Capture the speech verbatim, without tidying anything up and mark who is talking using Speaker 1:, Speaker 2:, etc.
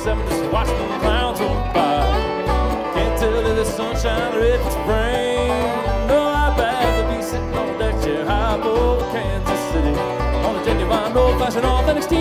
Speaker 1: seven, just watching the clouds go by. Can't tell if it's sunshine or if it's rain. No, I'd rather be sitting on a deck chair high above Kansas City on a genuine old-fashioned authentic steam.